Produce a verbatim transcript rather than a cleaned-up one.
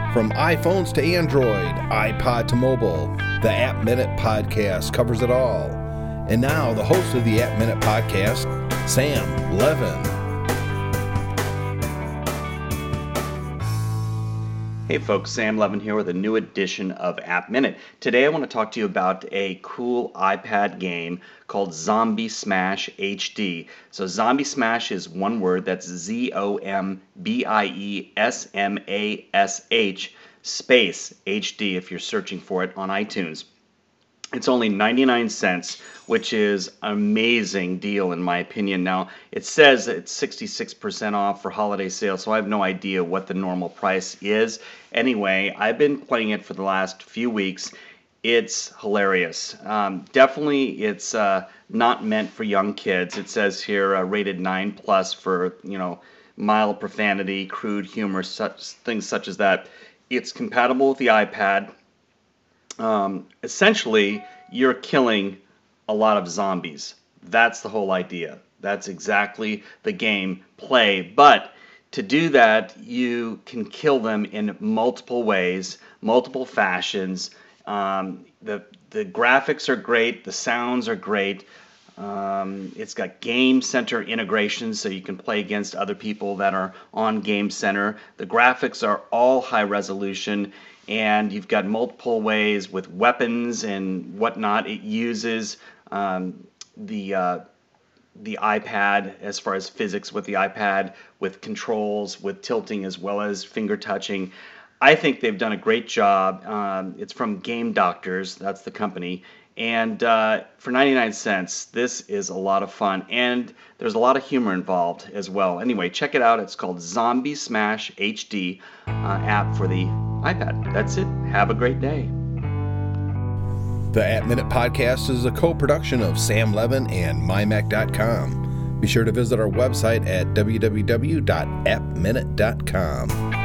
From iPhones to Android, iPod to mobile, the App Minute Podcast covers it all. And now, the host of the App Minute Podcast, Sam Levin. Hey folks, Sam Levin here with a new edition of App Minute. Today I want to talk to you about a cool iPad game called Zombie Smash H D. So Zombie Smash is one word, that's Z O M B I E S M A S H space H D if you're searching for it on iTunes. It's only ninety-nine cents, which is an amazing deal in my opinion. Now, it says it's sixty-six percent off for holiday sale, so I have no idea what the normal price is. Anyway, I've been playing it for the last few weeks. It's hilarious. Um, definitely, it's uh, not meant for young kids. It says here uh, rated nine plus for, you know, mild profanity, crude humor, such things such as that. It's compatible with the iPad. Um, essentially, you're killing a lot of zombies. That's the whole idea. That's exactly the game play. But to do that, you can kill them in multiple ways, multiple fashions. Um, the the graphics are great. The sounds are great. Um, it's got Game Center integration, so you can play against other people that are on Game Center. The graphics are all high resolution. And you've got multiple ways with weapons and whatnot. It uses um, the uh, the iPad as far as physics with the iPad, with controls, with tilting as well as finger touching. I think they've done a great job. Um, it's from Game Doctors, that's the company. And uh, for ninety-nine cents, this is a lot of fun. And there's a lot of humor involved as well. Anyway, check it out. It's called Zombie Smash H D uh, app for the iPad. That's it. Have a great day. The App Minute Podcast is a co-production of Sam Levin and my mac dot com. Be sure to visit our website at w w w dot app minute dot com.